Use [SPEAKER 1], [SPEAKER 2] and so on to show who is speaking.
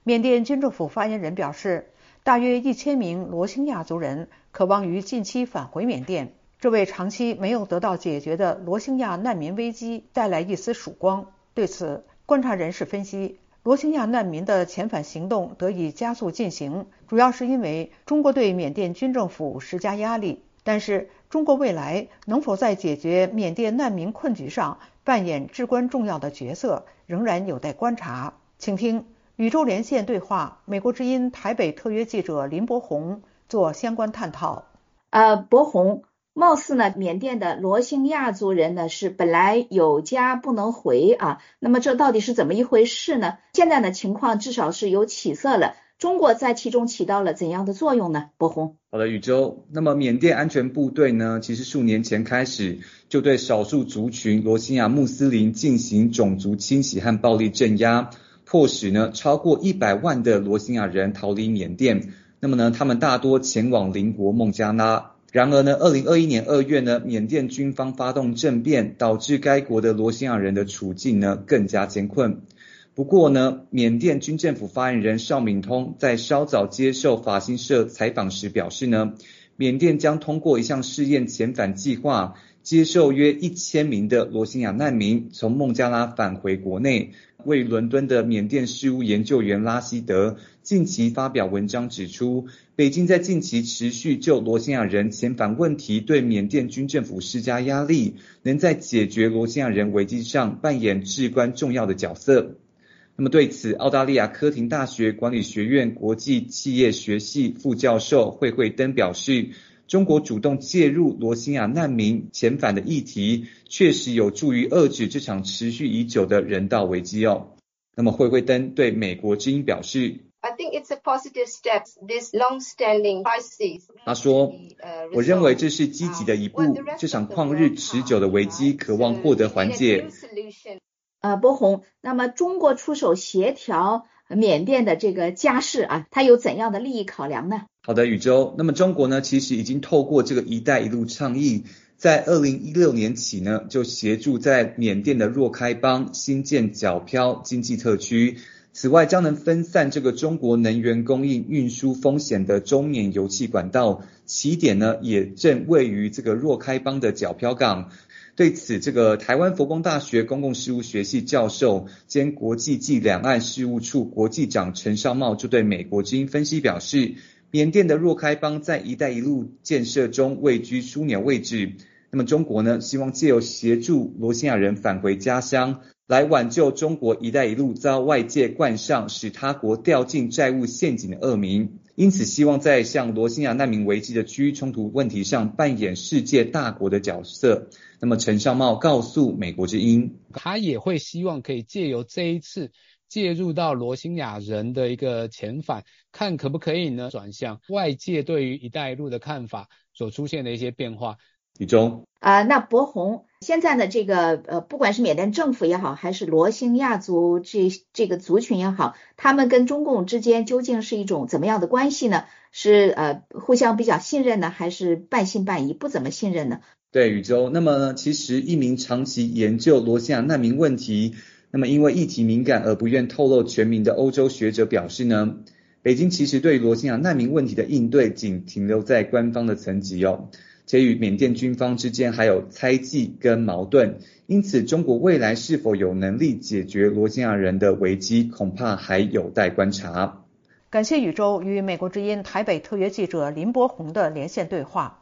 [SPEAKER 1] 缅甸军政府发言人表示，大约1000名罗兴亚族人渴望于近期返回缅甸，这为长期没有得到解决的罗兴亚难民危机带来一丝曙光。对此，观察人士分析，罗兴亚难民的遣返行动得以加速进行，主要是因为中国对缅甸军政府施加压力。但是，中国未来能否在解决缅甸难民困局上扮演至关重要的角色，仍然有待观察。请听宇宙连线对话，美国之音台北特约记者林伯宏做相关探讨。
[SPEAKER 2] 伯宏，貌似呢，缅甸的罗兴亚族人呢是本来有家不能回啊，那么这到底是怎么一回事呢？现在呢情况至少是有起色了，中国在其中起到了怎样的作用呢？伯宏。
[SPEAKER 3] 好的，宇宙。那么缅甸安全部队呢，其实数年前开始就对少数族群罗兴亚穆斯林进行种族清洗和暴力镇压，迫使呢超过100万的罗兴亚人逃离缅甸。那么呢，他们大多前往邻国孟加拉。然而呢，2021年2月呢，缅甸军方发动政变，导致该国的罗兴亚人的处境呢更加艰困。不过呢，缅甸军政府发言人邵敏通在稍早接受法新社采访时表示呢，缅甸将通过一项试验遣返计划，接受约1000名的罗兴亚难民从孟加拉返回国内。位于伦敦的缅甸事务研究员拉希德近期发表文章指出，北京在近期持续就罗兴亚人遣返问题对缅甸军政府施加压力，能在解决罗兴亚人危机上扮演至关重要的角色。那么对此，澳大利亚科廷大学管理学院国际企业学系副教授惠惠登表示，中国主动介入罗兴亚难民遣返的议题，确实有助于遏制这场持续已久的人道危机哦。那么惠惠登对美国之音表示，
[SPEAKER 4] I think it's a positive step. This long-standing crisis.
[SPEAKER 3] 他说，我认为这是积极的一步，这场旷日持久的危机渴望获得缓解。
[SPEAKER 2] 伯宏，那么中国出手协调缅甸的这个家事啊，它有怎样的利益考量呢？
[SPEAKER 3] 好的，宇宙。那么中国呢，其实已经透过这个“一带一路”倡议，在2016年起呢，就协助在缅甸的若开邦新建皎漂经济特区。此外，将能分散这个中国能源供应运输风险的中缅油气管道起点呢，也正位于这个若开邦的皎漂港。对此，这个台湾佛光大学公共事务学系教授兼国际暨两岸事务处国际长陈绍茂就对美国之音分析表示，缅甸的若开邦在一带一路建设中位居枢纽位置。那么中国呢，希望借由协助罗兴亚人返回家乡，来挽救中国一带一路遭外界冠上使他国掉进债务陷阱的恶名，因此希望在像罗兴亚难民危机的区域冲突问题上扮演世界大国的角色。那么陈绍茂告诉美国之音，
[SPEAKER 5] 他也会希望可以借由这一次介入到罗兴亚人的一个遣返，看可不可以呢转向外界对于一带一路的看法所出现的一些变化。
[SPEAKER 3] 宇中
[SPEAKER 2] 那伯宏，现在呢这个不管是缅甸政府也好，还是罗兴亚族这个族群也好，他们跟中共之间究竟是一种怎么样的关系呢？是互相比较信任呢，还是半信半疑，不怎么信任呢？
[SPEAKER 3] 对，宇宙。那么呢，其实一名长期研究罗兴亚难民问题，那么因为议题敏感而不愿透露全名的欧洲学者表示呢，北京其实对罗兴亚难民问题的应对仅停留在官方的层级哦，且与缅甸军方之间还有猜忌跟矛盾，因此中国未来是否有能力解决罗兴亚人的危机，恐怕还有待观察。
[SPEAKER 1] 感谢宇宙与美国之音台北特约记者林伯宏的连线对话。